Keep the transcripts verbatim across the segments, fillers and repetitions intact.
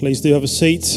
Please do have a seat.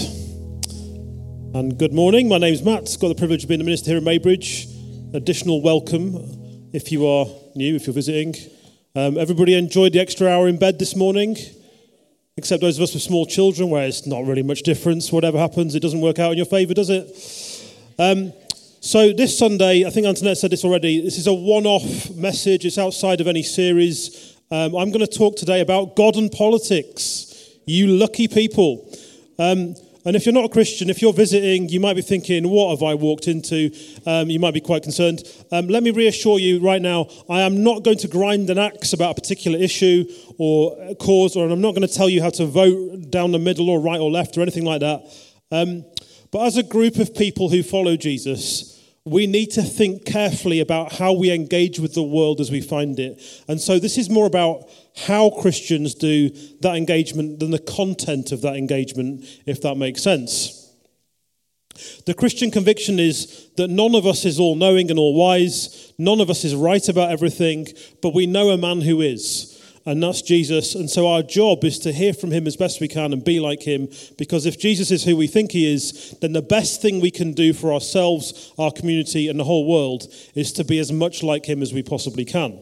And good morning. My name's Matt. Got the privilege of being the minister here at Maybridge. Additional welcome if you are new, if you're visiting. Um, everybody enjoyed the extra hour in bed this morning, except those of us with small children, where it's not really much difference. Whatever happens, it doesn't work out in your favour, does it? Um, so this Sunday, I think Antoinette said this already, this is a one-off message. It's outside of any series. Um, I'm going to talk today about God and politics. You lucky people. Um, and if you're not a Christian, if you're visiting, you might be thinking, what have I walked into? Um, you might be quite concerned. Um, let me reassure you right now, I am not going to grind an axe about a particular issue or a cause, or I'm not going to tell you how to vote down the middle or right or left or anything like that. Um, but as a group of people who follow Jesus, we need to think carefully about how we engage with the world as we find it. And so this is more about how Christians do that engagement than the content of that engagement, if that makes sense. The Christian conviction is that none of us is all-knowing and all-wise. None of us is right about everything, but we know a man who is, and that's Jesus. And so our job is to hear from him as best we can and be like him, because if Jesus is who we think he is, then the best thing we can do for ourselves, our community, and the whole world is to be as much like him as we possibly can.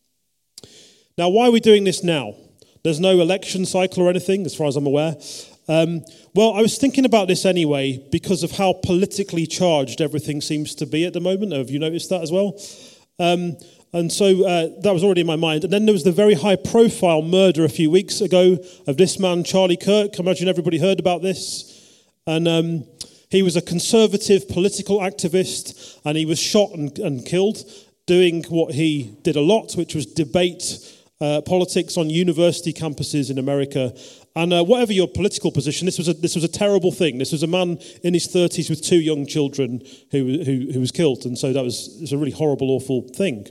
Now, why are we doing this now? There's no election cycle or anything, as far as I'm aware. Um, well, I was thinking about this anyway because of how politically charged everything seems to be at the moment. Have you noticed that as well? Um, and so uh, that was already in my mind. And then there was the very high-profile murder a few weeks ago of this man, Charlie Kirk. I imagine everybody heard about this. And um, he was a conservative political activist, and he was shot and, and killed doing what he did a lot, which was debate Uh, politics on university campuses in America. And uh, whatever your political position, this was a this was a terrible thing. This was a man in his thirties with two young children who who, who was killed, and so that was, it was a really horrible, awful thing.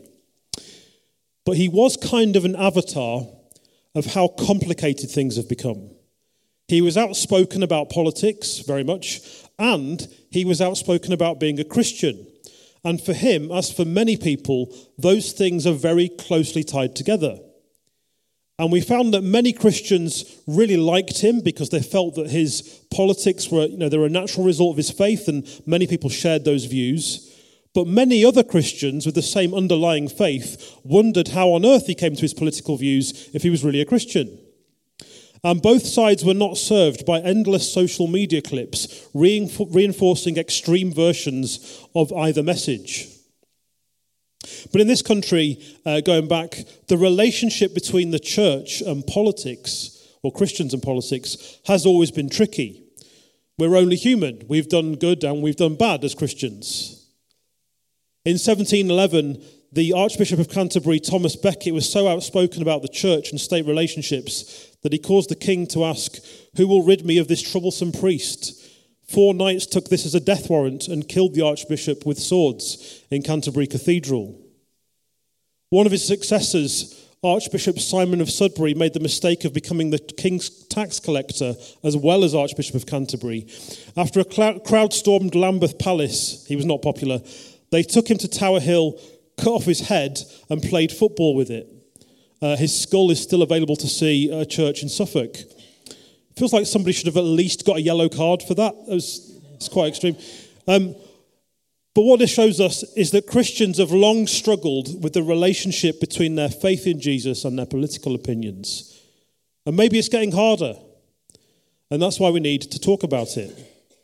But he was kind of an avatar of how complicated things have become. He was outspoken about politics, very much, and he was outspoken about being a Christian. And for him, as for many people, those things are very closely tied together. And we found that many Christians really liked him because they felt that his politics were, you know, they were a natural result of his faith, and many people shared those views. But many other Christians with the same underlying faith wondered how on earth he came to his political views if he was really a Christian. And both sides were not served by endless social media clips reinforcing extreme versions of either message. But in this country, uh, going back, the relationship between the church and politics, or Christians and politics, has always been tricky. We're only human. We've done good and we've done bad as Christians. In seventeen eleven, the Archbishop of Canterbury, Thomas Becket, was so outspoken about the church and state relationships that he caused the king to ask, "Who will rid me of this troublesome priest?" Four knights took this as a death warrant and killed the archbishop with swords in Canterbury Cathedral. One of his successors, Archbishop Simon of Sudbury, made the mistake of becoming the king's tax collector as well as Archbishop of Canterbury. After a crowd stormed Lambeth Palace, he was not popular, they took him to Tower Hill, cut off his head and played football with it. Uh, his skull is still available to see at a church in Suffolk. Feels like somebody should have at least got a yellow card for that. It was, it's quite extreme. Um, but what this shows us is that Christians have long struggled with the relationship between their faith in Jesus and their political opinions. And maybe it's getting harder. And that's why we need to talk about it.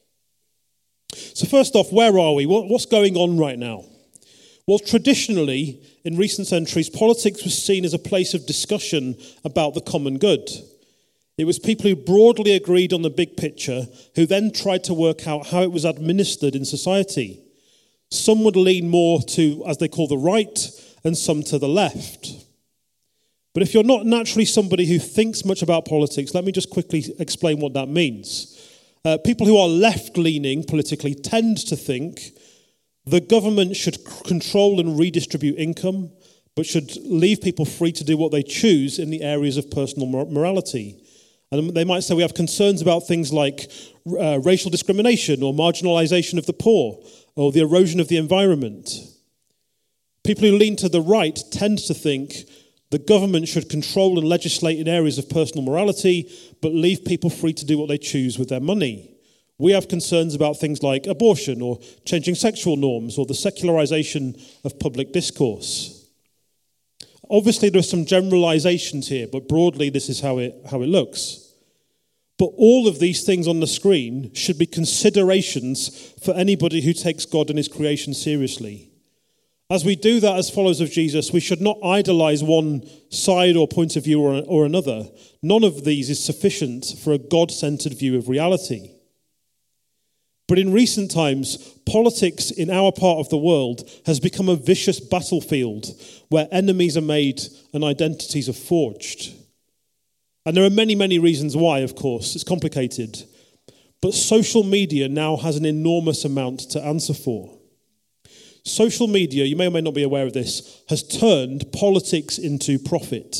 So first off, where are we? What, what's going on right now? Well, traditionally, in recent centuries, politics was seen as a place of discussion about the common good. It was people who broadly agreed on the big picture who then tried to work out how it was administered in society. Some would lean more to, as they call, the right, and some to the left. But if you're not naturally somebody who thinks much about politics, let me just quickly explain what that means. Uh, people who are left-leaning politically tend to think the government should control and redistribute income, but should leave people free to do what they choose in the areas of personal morality. And they might say we have concerns about things like uh, racial discrimination or marginalization of the poor or the erosion of the environment. People who lean to the right tend to think The government should control and legislate in areas of personal morality, but leave people free to do what they choose with their money. We have concerns about things like abortion or changing sexual norms or the secularization of public discourse. Obviously, there are some generalizations here, but broadly, this is how it, how it looks. But all of these things on the screen should be considerations for anybody who takes God and his creation seriously. As we do that as followers of Jesus, we should not idolize one side or point of view or, or another. None of these is sufficient for a God-centered view of reality. But in recent times, politics in our part of the world has become a vicious battlefield where enemies are made and identities are forged. And there are many, many reasons why, of course. It's complicated. But social media now has an enormous amount to answer for. Social media, you may or may not be aware of this, has turned politics into profit.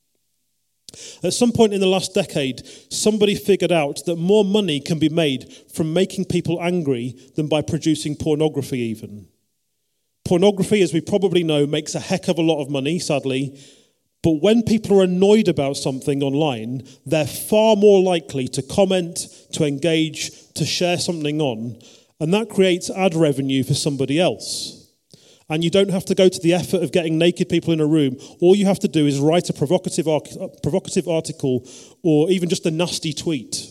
At some point in the last decade, somebody figured out that more money can be made from making people angry than by producing pornography even. Pornography, as we probably know, makes a heck of a lot of money, sadly. But when people are annoyed about something online, they're far more likely to comment, to engage, to share something on, and that creates ad revenue for somebody else. And you don't have to go to the effort of getting naked people in a room. All you have to do is write a provocative, provocative article or even just a nasty tweet.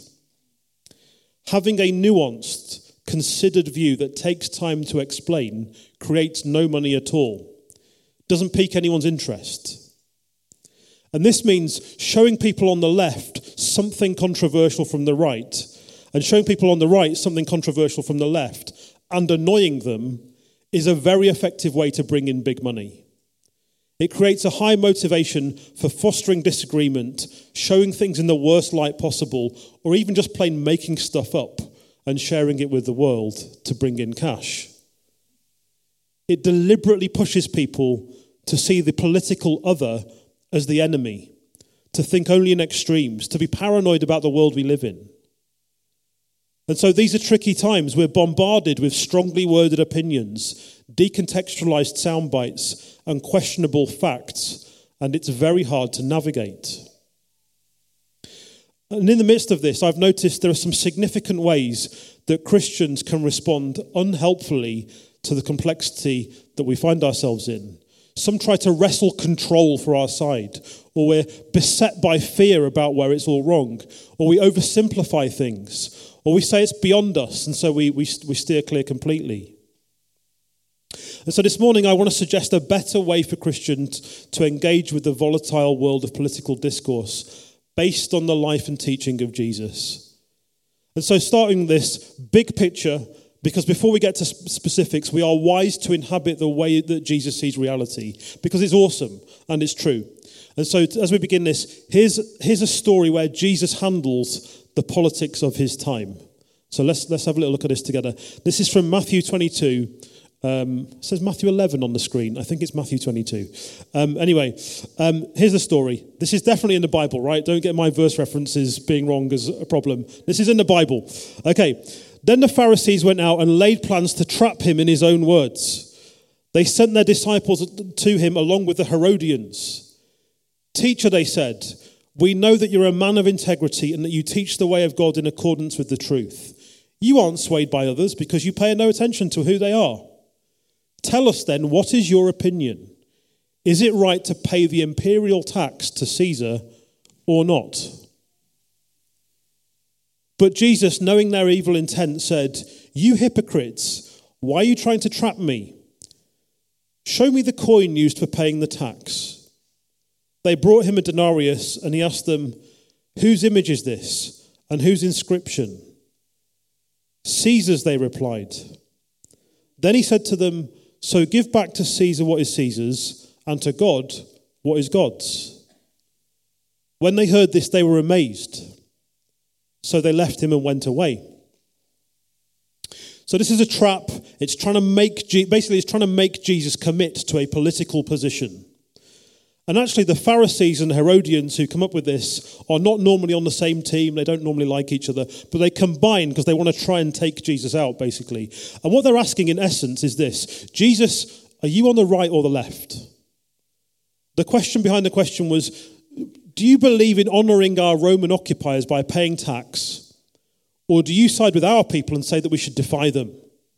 Having a nuanced, considered view that takes time to explain creates no money at all. Doesn't pique anyone's interest. And this means showing people on the left something controversial from the right, and showing people on the right something controversial from the left, and annoying them is a very effective way to bring in big money. It creates a high motivation for fostering disagreement, showing things in the worst light possible, or even just plain making stuff up and sharing it with the world to bring in cash. It deliberately pushes people to see the political other as the enemy, to think only in extremes, to be paranoid about the world we live in. And so these are tricky times. We're bombarded with strongly worded opinions, decontextualized sound bites, and questionable facts, and it's very hard to navigate. And in the midst of this, I've noticed there are some significant ways that Christians can respond unhelpfully to the complexity that we find ourselves in. Some try to wrestle control for our side, or we're beset by fear about where it's all wrong, or we oversimplify things, or we say it's beyond us, and so we, we, we steer clear completely. And so this morning I want to suggest a better way for Christians to engage with the volatile world of political discourse based on the life and teaching of Jesus. And so starting this big picture, because before we get to specifics, we are wise to inhabit the way that Jesus sees reality, because it's awesome and it's true. And so as we begin this, here's, here's a story where Jesus handles the politics of his time. So let's let's have a little look at this together. This is from Matthew twenty-two. Um, it says Matthew eleven on the screen. I think it's Matthew twenty-two. Um, anyway, um, here's the story. This is definitely in the Bible, right? Don't get my verse references being wrong as a problem. This is in the Bible. Okay. Then the Pharisees went out and laid plans to trap him in his own words. They sent their disciples to him along with the Herodians. "Teacher," they said, "we know that you're a man of integrity and that you teach the way of God in accordance with the truth. You aren't swayed by others because you pay no attention to who they are. Tell us then, what is your opinion? Is it right to pay the imperial tax to Caesar or not?" But Jesus, knowing their evil intent, said, "You hypocrites, why are you trying to trap me? Show me the coin used for paying the tax." They brought him a denarius, and he asked them, "Whose image is this, and whose inscription?" "Caesar's," they replied. Then he said to them, "So give back to Caesar what is Caesar's, and to God what is God's." When they heard this, they were amazed. So they left him and went away. So this is a trap. It's trying to make, basically it's trying to make Jesus commit to a political position. And actually the Pharisees and Herodians who come up with this are not normally on the same team. They don't normally like each other, but they combine because they want to try and take Jesus out, basically. And what they're asking in essence is this: Jesus, are you on the right or the left? The question behind the question was, do you believe in honouring our Roman occupiers by paying tax? Or do you side with our people and say that we should defy them?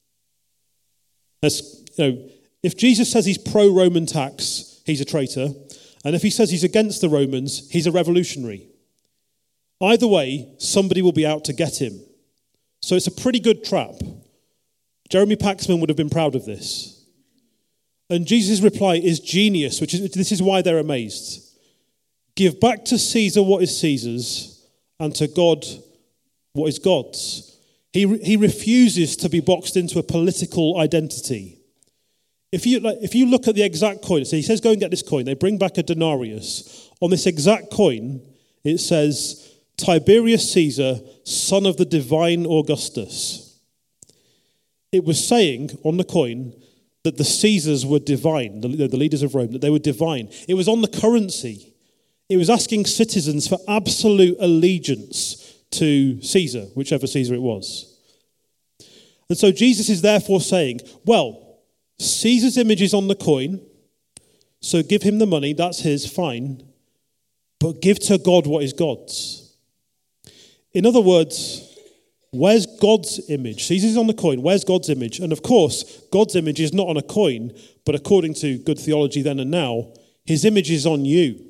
As, you know, if Jesus says he's pro-Roman tax, he's a traitor. And if he says he's against the Romans, he's a revolutionary. Either way, somebody will be out to get him. So it's a pretty good trap. Jeremy Paxman would have been proud of this. And Jesus' reply is genius, which is this is why they're amazed. Give back to Caesar what is Caesar's, and to God what is God's. He, he refuses to be boxed into a political identity. If you, like, if you look at the exact coin, so he says, go and get this coin. They bring back a denarius. On this exact coin, it says, Tiberius Caesar, son of the divine Augustus. It was saying on the coin that the Caesars were divine, the, the leaders of Rome, that they were divine. It was on the currency. It was asking citizens for absolute allegiance to Caesar, whichever Caesar it was. And so Jesus is therefore saying, well, Caesar's image is on the coin, so give him the money, that's his, fine, but give to God what is God's. In other words, where's God's image? Caesar's on the coin, where's God's image? And of course, God's image is not on a coin, but according to good theology then and now, his image is on you.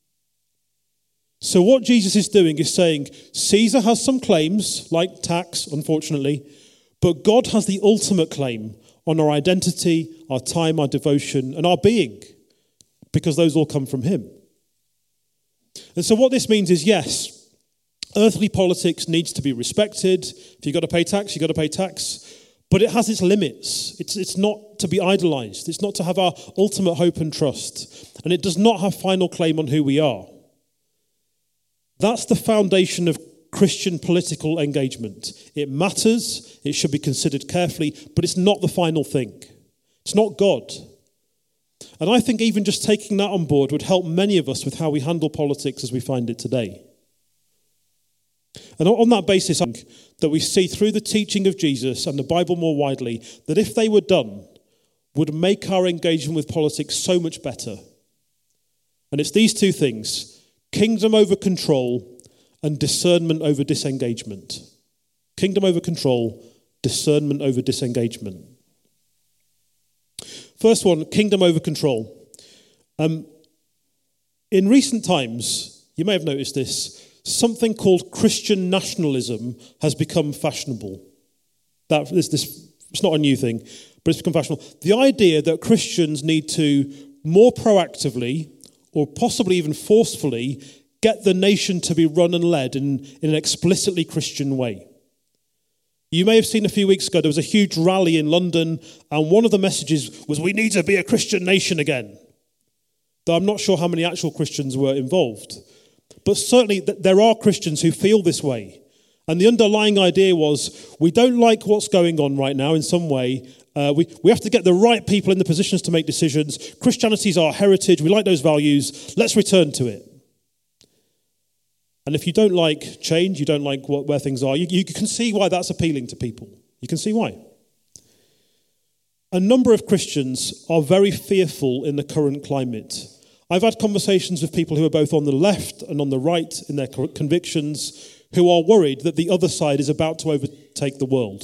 So what Jesus is doing is saying, Caesar has some claims, like tax, unfortunately, but God has the ultimate claim on our identity, our time, our devotion, and our being, because those all come from him. And so what this means is, yes, earthly politics needs to be respected. If you've got to pay tax, you've got to pay tax. But it has its limits. It's, it's not to be idolized. It's not to have our ultimate hope and trust. And it does not have final claim on who we are. That's the foundation of Christian political engagement. It matters, it should be considered carefully, but it's not the final thing. It's not God. And I think even just taking that on board would help many of us with how we handle politics as we find it today. And on that basis, I think that we see through the teaching of Jesus and the Bible more widely, that if they were done, would make our engagement with politics so much better. And it's these two things: kingdom over control and discernment over disengagement. Kingdom over control, discernment over disengagement. First one, kingdom over control. Um, in recent times, you may have noticed this, something called Christian nationalism has become fashionable. That is this. It's not a new thing, but it's become fashionable. The idea that Christians need to more proactively, or possibly even forcefully, get the nation to be run and led in, in an explicitly Christian way. You may have seen a few weeks ago, there was a huge rally in London, and one of the messages was, we need to be a Christian nation again. Though I'm not sure how many actual Christians were involved. But certainly there are Christians who feel this way. And the underlying idea was, we don't like what's going on right now in some way. Uh, we, we have to get the right people in the positions to make decisions. Christianity is our heritage. We like those values. Let's return to it. And if you don't like change, you don't like what, where things are, you, you can see why that's appealing to people. You can see why. A number of Christians are very fearful in the current climate. I've had conversations with people who are both on the left and on the right in their convictions, who are worried that the other side is about to overtake the world.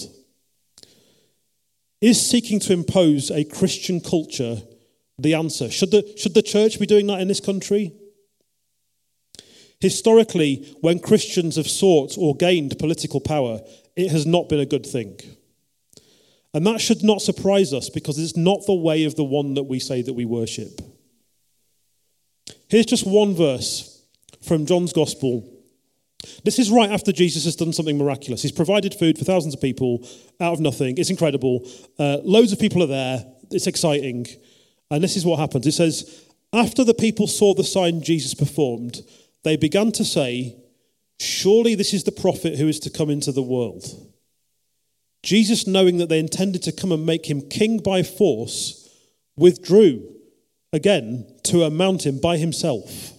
Is seeking to impose a Christian culture the answer? Should the, should the church be doing that in this country? Historically, when Christians have sought or gained political power, it has not been a good thing. And that should not surprise us, because it's not the way of the one that we say that we worship. Here's just one verse from John's Gospel. This is right after Jesus has done something miraculous. He's provided food for thousands of people out of nothing. It's incredible. Uh, loads of people are there. It's exciting. And this is what happens. It says, after the people saw the sign Jesus performed, they began to say, surely this is the prophet who is to come into the world. Jesus, knowing that they intended to come and make him king by force, withdrew again to a mountain by himself.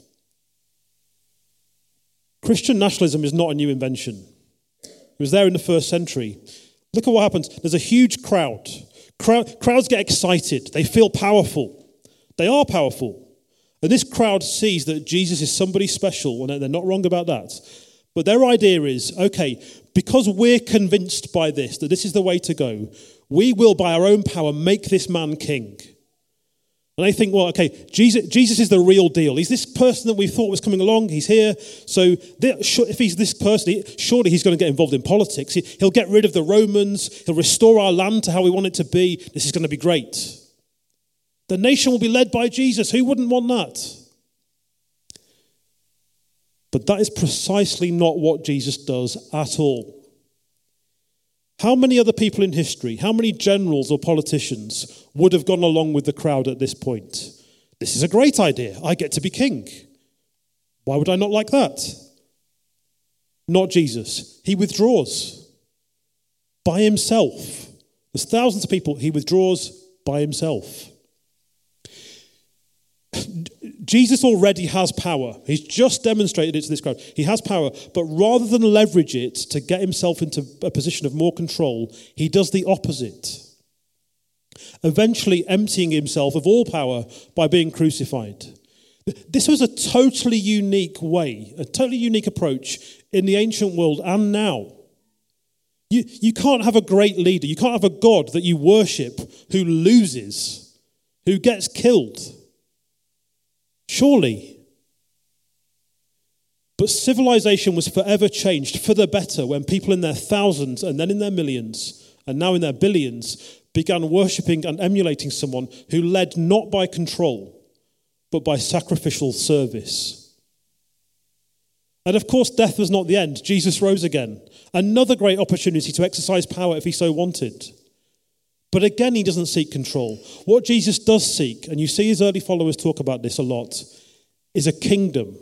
Christian nationalism is not a new invention. It was there in the first century. Look at what happens. There's a huge crowd. crowd. Crowds get excited. They feel powerful. They are powerful. And this crowd sees that Jesus is somebody special, and they're not wrong about that. But their idea is, okay, because we're convinced by this, that this is the way to go, we will, by our own power, make this man king. And they think, well, okay, Jesus, Jesus is the real deal. He's this person that we thought was coming along. He's here. So if he's this person, surely he's going to get involved in politics. He'll get rid of the Romans. He'll restore our land to how we want it to be. This is going to be great. The nation will be led by Jesus. Who wouldn't want that? But that is precisely not what Jesus does at all. How many other people in history, how many generals or politicians would have gone along with the crowd at this point? This is a great idea. I get to be king. Why would I not like that? Not Jesus. He withdraws by himself. There's thousands of people. He withdraws by himself. Jesus already has power. He's just demonstrated it to this crowd. He has power, but rather than leverage it to get himself into a position of more control, he does the opposite, eventually emptying himself of all power by being crucified. This was a totally unique way, a totally unique approach in the ancient world and now. You, you can't have a great leader. You can't have a God that you worship who loses, who gets killed. Surely. But civilization was forever changed for the better when people in their thousands and then in their millions and now in their billions began worshipping and emulating someone who led not by control, but by sacrificial service. And of course, death was not the end. Jesus rose again. Another great opportunity to exercise power if he so wanted. But again, he doesn't seek control. What Jesus does seek, and you see his early followers talk about this a lot, is a kingdom.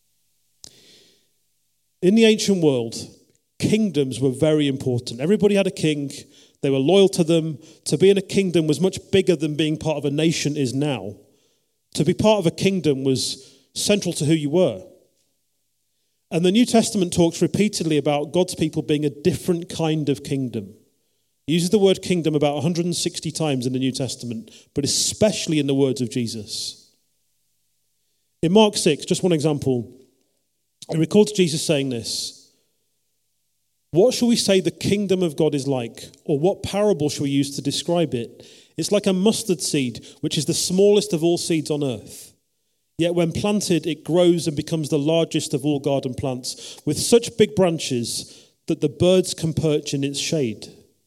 In the ancient world, kingdoms were very important. Everybody had a king. They were loyal to them. To be in a kingdom was much bigger than being part of a nation is now. To be part of a kingdom was central to who you were. And the New Testament talks repeatedly about God's people being a different kind of kingdom. He uses the word kingdom about one hundred sixty times in the New Testament, but especially in the words of Jesus. In Mark six, just one example, it records Jesus saying this: "What shall we say the kingdom of God is like? Or what parable shall we use to describe it? It's like a mustard seed, which is the smallest of all seeds on earth. Yet when planted, it grows and becomes the largest of all garden plants, with such big branches that the birds can perch in its shade."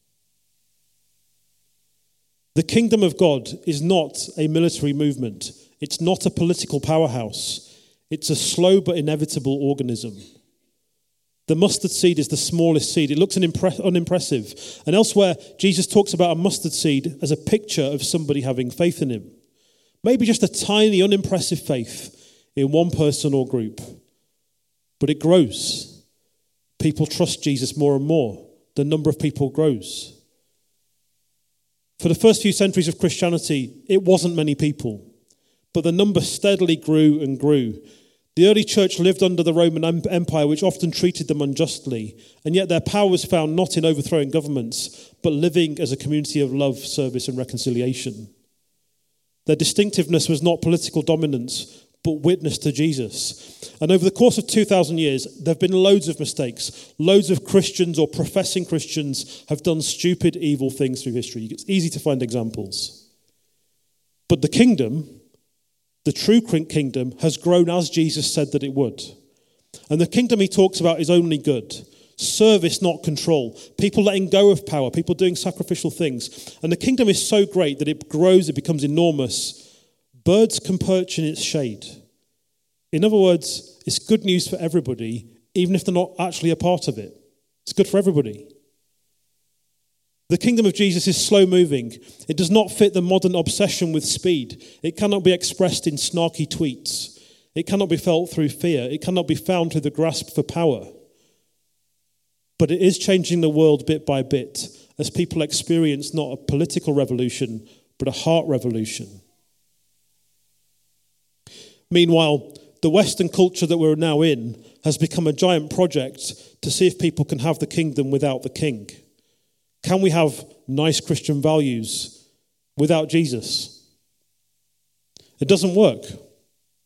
The kingdom of God is not a military movement. It's not a political powerhouse. It's a slow but inevitable organism. The mustard seed is the smallest seed. It looks unimpressive. And elsewhere, Jesus talks about a mustard seed as a picture of somebody having faith in him. Maybe just a tiny, unimpressive faith in one person or group. But it grows. People trust Jesus more and more. The number of people grows. For the first few centuries of Christianity, it wasn't many people, but the number steadily grew and grew. The early church lived under the Roman Empire, which often treated them unjustly, and yet their power was found not in overthrowing governments, but living as a community of love, service, and reconciliation. Their distinctiveness was not political dominance, but witness to Jesus. And over the course of two thousand years, there have been loads of mistakes. Loads of Christians or professing Christians have done stupid, evil things through history. It's easy to find examples. But the kingdom, the true kingdom, has grown as Jesus said that it would. And the kingdom he talks about is only good. Service, not control. People letting go of power. People doing sacrificial things. And the kingdom is so great that it grows, it becomes enormous. Birds can perch in its shade. In other words, it's good news for everybody, even if they're not actually a part of it. It's good for everybody. The kingdom of Jesus is slow-moving. It does not fit the modern obsession with speed. It cannot be expressed in snarky tweets. It cannot be felt through fear. It cannot be found through the grasp for power. But it is changing the world bit by bit as people experience not a political revolution, but a heart revolution. Meanwhile, the Western culture that we're now in has become a giant project to see if people can have the kingdom without the king. Can we have nice Christian values without Jesus? It doesn't work.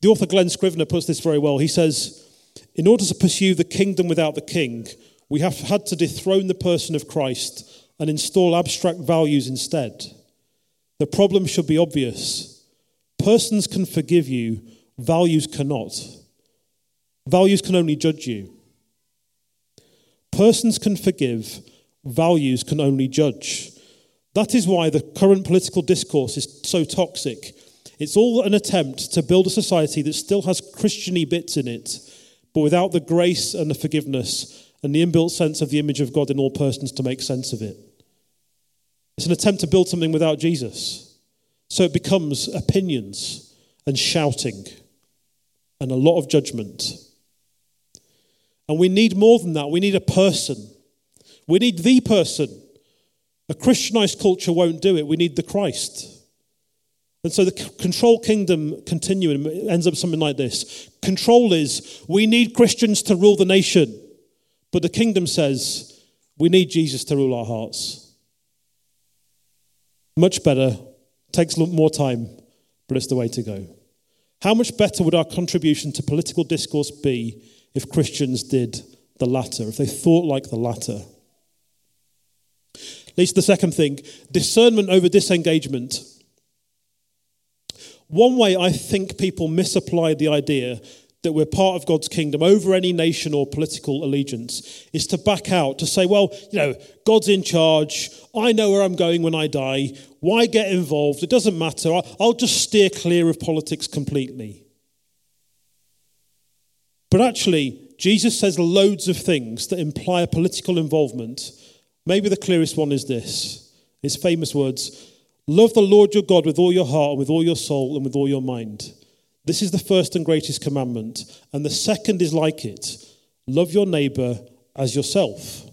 The author Glenn Scrivener puts this very well. He says, in order to pursue the kingdom without the king, we have had to dethrone the person of Christ and install abstract values instead. The problem should be obvious. Persons can forgive you, values cannot. Values can only judge you. Persons can forgive, values can only judge. That is why the current political discourse is so toxic. It's all an attempt to build a society that still has Christian-y bits in it, but without the grace and the forgiveness and the inbuilt sense of the image of God in all persons to make sense of it. It's an attempt to build something without Jesus. So it becomes opinions and shouting and a lot of judgment. And we need more than that. We need a person. We need the person. A Christianized culture won't do it. We need the Christ. And so the control kingdom continuum ends up something like this. Control is, we need Christians to rule the nation. But the kingdom says, we need Jesus to rule our hearts. Much better, takes more time, but it's the way to go. How much better would our contribution to political discourse be if Christians did the latter, if they thought like the latter? Leads to the second thing, discernment over disengagement. One way I think people misapply the idea that we're part of God's kingdom over any nation or political allegiance is to back out, to say, well, you know, God's in charge. I know where I'm going when I die. Why get involved? It doesn't matter. I'll just steer clear of politics completely. But actually, Jesus says loads of things that imply a political involvement. Maybe the clearest one is this. His famous words, love the Lord your God with all your heart and with all your soul and with all your mind. This is the first and greatest commandment. And the second is like it. Love your neighbor as yourself.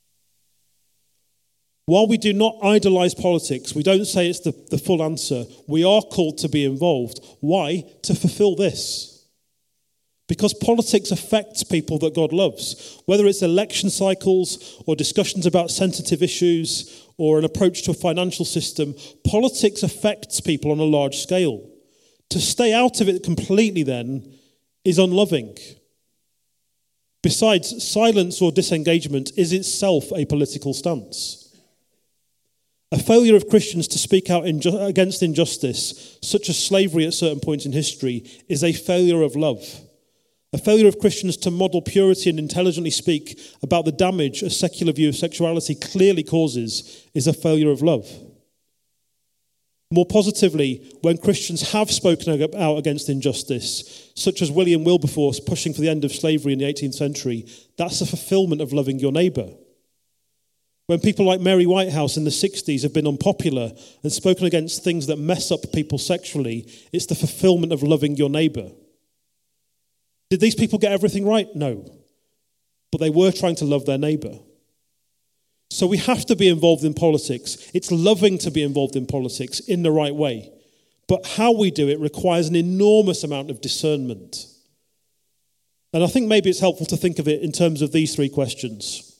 While we do not idolize politics, we don't say it's the, the full answer. We are called to be involved. Why? To fulfill this. Because politics affects people that God loves. Whether it's election cycles or discussions about sensitive issues or an approach to a financial system, politics affects people on a large scale. To stay out of it completely, then, is unloving. Besides, silence or disengagement is itself a political stance. A failure of Christians to speak out inju- against injustice, such as slavery at certain points in history, is a failure of love. A failure of Christians to model purity and intelligently speak about the damage a secular view of sexuality clearly causes is a failure of love. More positively, when Christians have spoken out against injustice, such as William Wilberforce pushing for the end of slavery in the eighteenth century, that's a fulfillment of loving your neighbour. When people like Mary Whitehouse in the sixties have been unpopular and spoken against things that mess up people sexually, it's the fulfillment of loving your neighbour. Did these people get everything right? No. But they were trying to love their neighbour. So we have to be involved in politics. It's loving to be involved in politics in the right way. But how we do it requires an enormous amount of discernment. And I think maybe it's helpful to think of it in terms of these three questions.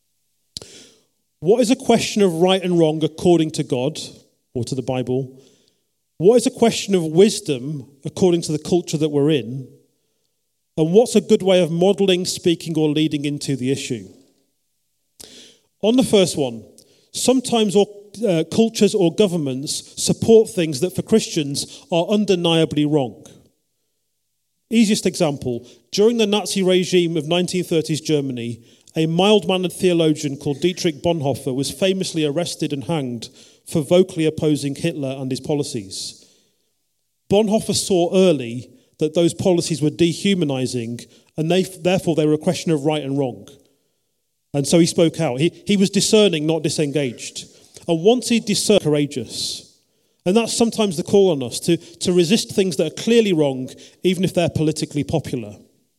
What is a question of right and wrong according to God or to the Bible? What is a question of wisdom according to the culture that we're in? And what's a good way of modelling, speaking, or leading into the issue? On the first one, sometimes all, uh, cultures or governments support things that for Christians are undeniably wrong. Easiest example, during the Nazi regime of nineteen thirties Germany, a mild-mannered theologian called Dietrich Bonhoeffer was famously arrested and hanged for vocally opposing Hitler and his policies. Bonhoeffer saw early that those policies were dehumanizing, and they, therefore they were a question of right and wrong. And so he spoke out. He, he was discerning, not disengaged. And once he discerned, courageous. And that's sometimes the call on us, to, to resist things that are clearly wrong, even if they're politically popular.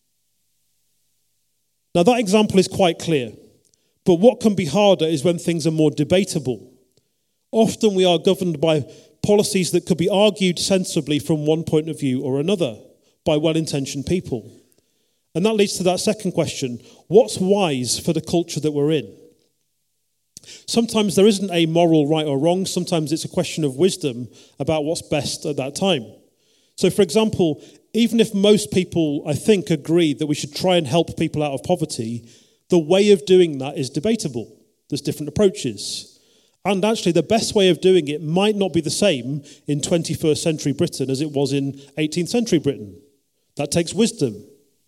Now that example is quite clear. But what can be harder is when things are more debatable. Often we are governed by policies that could be argued sensibly from one point of view or another by well-intentioned people. And that leads to that second question. What's wise for the culture that we're in? Sometimes there isn't a moral right or wrong. Sometimes it's a question of wisdom about what's best at that time. So, for example, even if most people, I think, agree that we should try and help people out of poverty, the way of doing that is debatable. There's different approaches. And actually, the best way of doing it might not be the same in twenty-first century Britain as it was in eighteenth century Britain. That takes wisdom.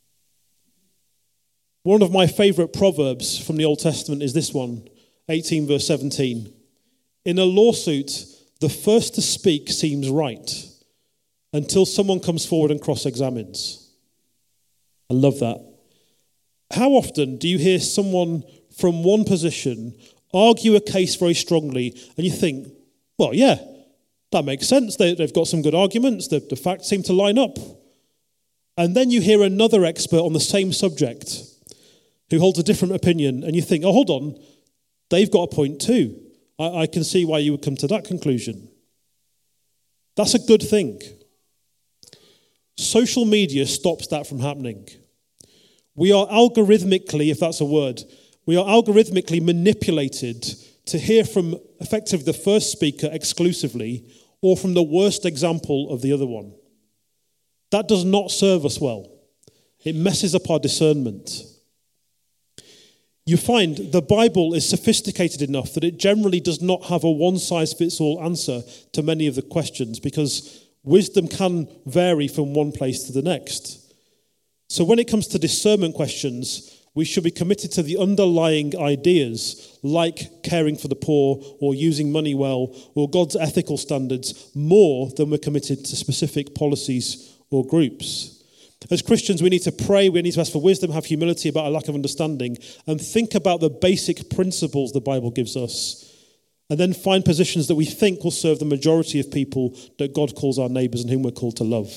One of my favourite proverbs from the Old Testament is this one, eighteen verse seventeen. In a lawsuit, the first to speak seems right until someone comes forward and cross-examines. I love that. How often do you hear someone from one position argue a case very strongly and you think, well, yeah, that makes sense. They, they've got some good arguments. The, the facts seem to line up. And then you hear another expert on the same subject who holds a different opinion and you think, oh, hold on, they've got a point too. I, I can see why you would come to that conclusion. That's a good thing. Social media stops that from happening. We are algorithmically, if that's a word, we are algorithmically manipulated to hear from effectively the first speaker exclusively or from the worst example of the other one. That does not serve us well. It messes up our discernment. You find the Bible is sophisticated enough that it generally does not have a one-size-fits-all answer to many of the questions because wisdom can vary from one place to the next. So when it comes to discernment questions, we should be committed to the underlying ideas like caring for the poor or using money well or God's ethical standards more than we're committed to specific policies or groups. As Christians, we need to pray, we need to ask for wisdom, have humility about our lack of understanding, and think about the basic principles the Bible gives us, and then find positions that we think will serve the majority of people that God calls our neighbours and whom we're called to love.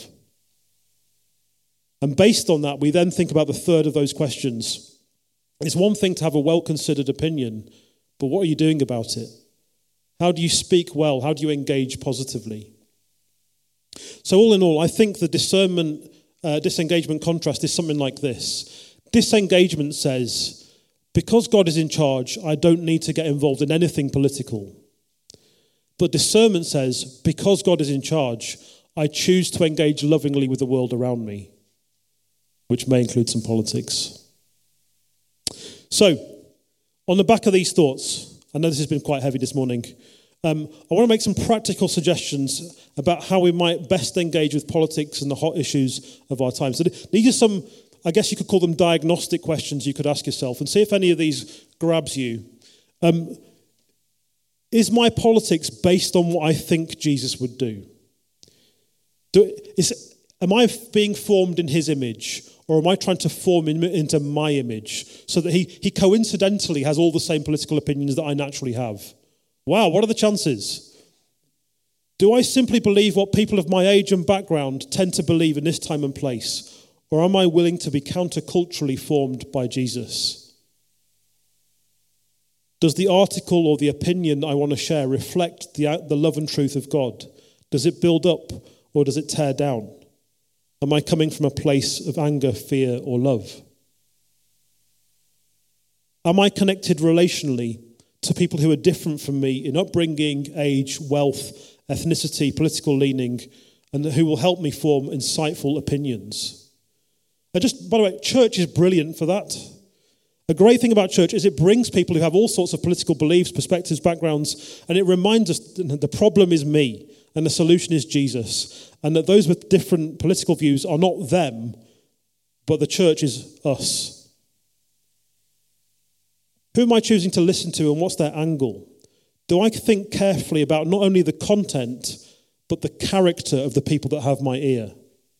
And based on that, we then think about the third of those questions. It's one thing to have a well-considered opinion, but what are you doing about it? How do you speak well? How do you engage positively? So all in all, I think the discernment, uh, disengagement contrast is something like this. Disengagement says, because God is in charge, I don't need to get involved in anything political. But discernment says, because God is in charge, I choose to engage lovingly with the world around me, which may include some politics. So, on the back of these thoughts, I know this has been quite heavy this morning, um, I want to make some practical suggestions about how we might best engage with politics and the hot issues of our time. So these are some, I guess you could call them diagnostic questions you could ask yourself and see if any of these grabs you. Um, is my politics based on what I think Jesus would do? do is, am I being formed in his image? Or am I trying to form in, into my image so that he, he coincidentally has all the same political opinions that I naturally have? Wow, what are the chances? Do I simply believe what people of my age and background tend to believe in this time and place? Or am I willing to be counterculturally formed by Jesus? Does the article or the opinion I want to share reflect the, the love and truth of God? Does it build up or does it tear down? Am I coming from a place of anger, fear, or love? Am I connected relationally to people who are different from me in upbringing, age, wealth, ethnicity, political leaning, and who will help me form insightful opinions? And just, by the way, church is brilliant for that. A great thing about church is it brings people who have all sorts of political beliefs, perspectives, backgrounds, and it reminds us that the problem is me and the solution is Jesus, and that those with different political views are not them, but the church is us. Who am I choosing to listen to and what's their angle? Do I think carefully about not only the content, but the character of the people that have my ear?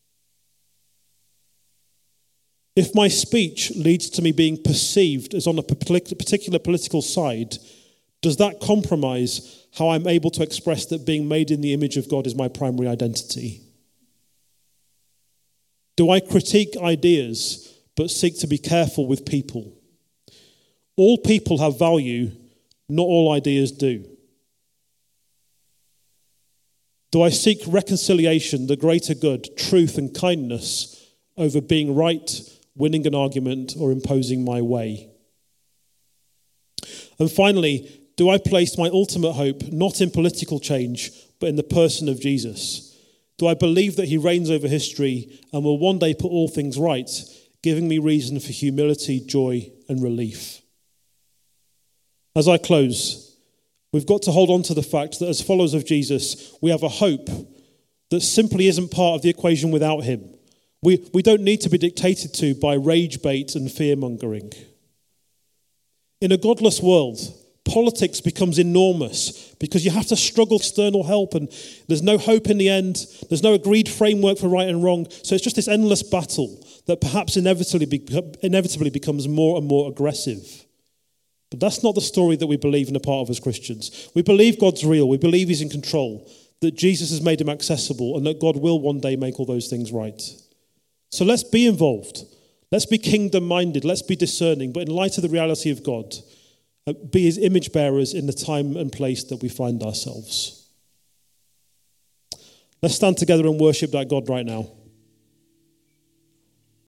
If my speech leads to me being perceived as on a particular political side, does that compromise how I'm able to express that being made in the image of God is my primary identity? Do I critique ideas but seek to be careful with people? All people have value, not all ideas do. Do I seek reconciliation, the greater good, truth and kindness over being right, winning an argument, or imposing my way? And finally, do I place my ultimate hope not in political change, but in the person of Jesus? Do I believe that he reigns over history and will one day put all things right, giving me reason for humility, joy, and relief? As I close, we've got to hold on to the fact that as followers of Jesus, we have a hope that simply isn't part of the equation without him. We, we don't need to be dictated to by rage bait and fear-mongering. In a godless world, politics becomes enormous because you have to struggle with external help and there's no hope in the end. There's no agreed framework for right and wrong. So it's just this endless battle that perhaps inevitably, be, inevitably becomes more and more aggressive. But that's not the story that we believe in a part of as Christians. We believe God's real. We believe he's in control, that Jesus has made him accessible and that God will one day make all those things right. So let's be involved. Let's be kingdom-minded. Let's be discerning. But in light of the reality of God, uh, be his image bearers in the time and place that we find ourselves. Let's stand together and worship that God right now.